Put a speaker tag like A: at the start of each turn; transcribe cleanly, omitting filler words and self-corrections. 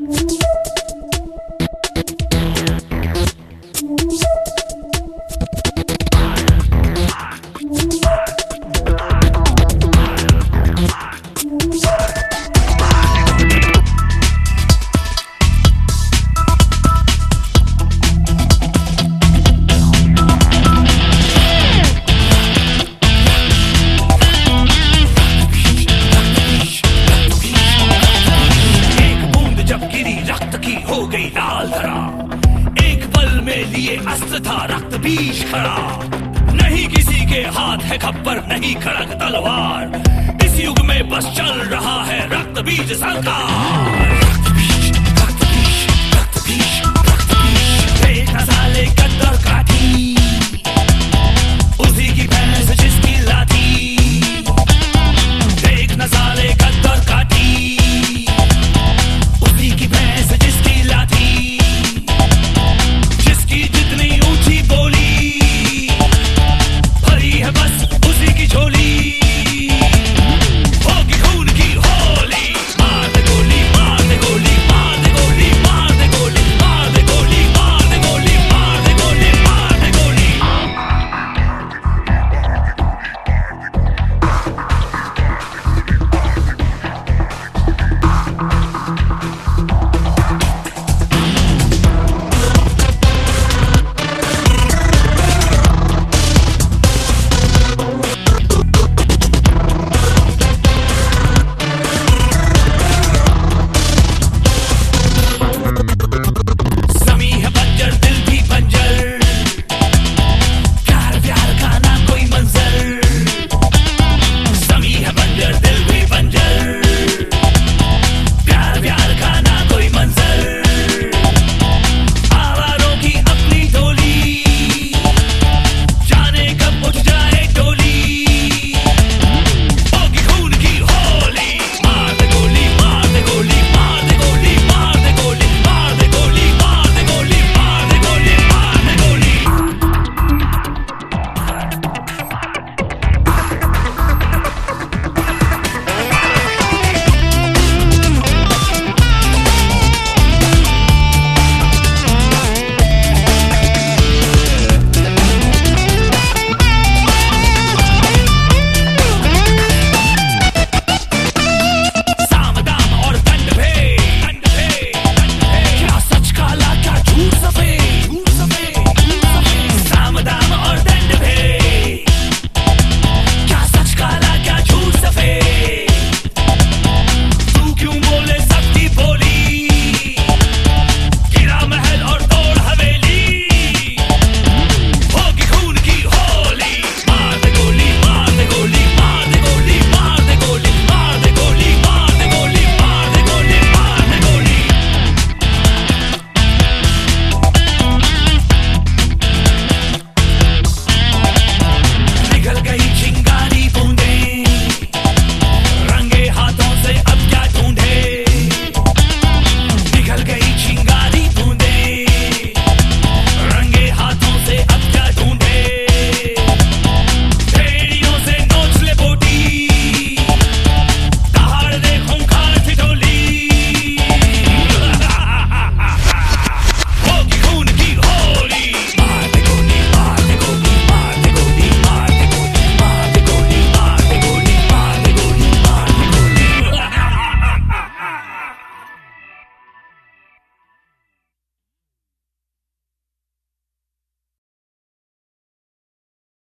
A: हो गई लाल धरा, एक पल में लिए अस्त्र था रक्त बीज खड़ा। नहीं किसी के हाथ है खप्पर, नहीं खड़क तलवार, इस युग में बस चल रहा है रक्त बीज सरकार। रक्त बीज, रक्त बीज, रक्त बीज, रक्त बीज, बेटा साले गद्दार का